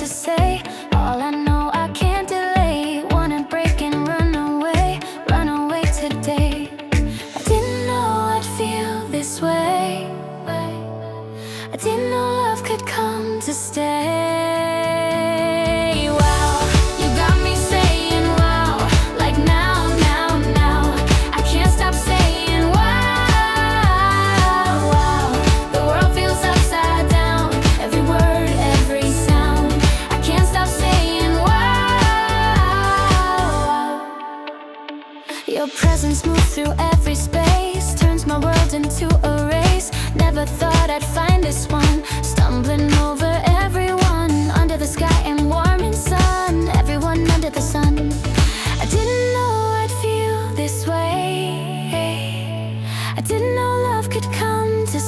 say. All I know I can't delay. Wanna break and run away today. I didn't know I'd feel this way. I didn't know love could come to stay. Wow, you got me saying wow. Like now, I can't stop saying wow, wow. The world feels upside down. Every word, every sound. I can't stop saying wow. Your presence moves through every space, turns my world into a race. Never thought I'd find this one, stumbling over everyone. Under the sky and warm and sun, everyone under the sun. I didn't know I'd feel this way. I didn't know love could come to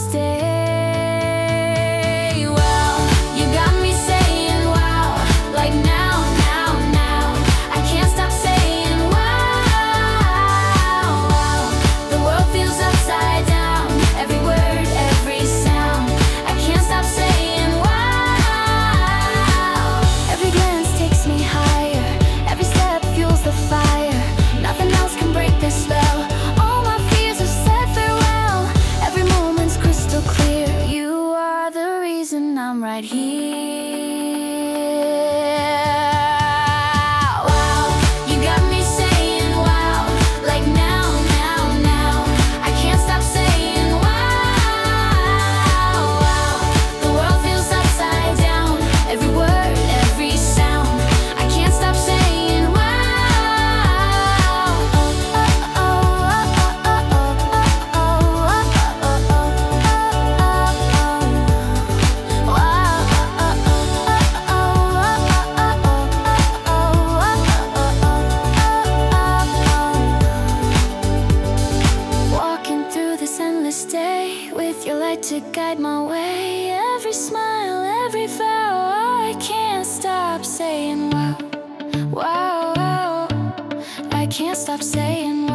stay. Wow, you got me saying wow. Like now, I can't stop saying wow, wow. The world feels upside down. Every word, every sound. I can't stop saying wow. Every glance takes me higher. Every step fuels the fire. Nothing else can break this spell. All my fears have said farewell. Every moment's crystal clear. You are the reason I'm right here. Wow, you got me saying wow. Like now, I can't stop saying wow, wow. The world feels upside down. Every word, every sound. I can't stop saying wow. Walking through this endless day with your light to guide my way. Every smile, every vow, I can't stop saying wow, wow, wow. I can't stop saying wow.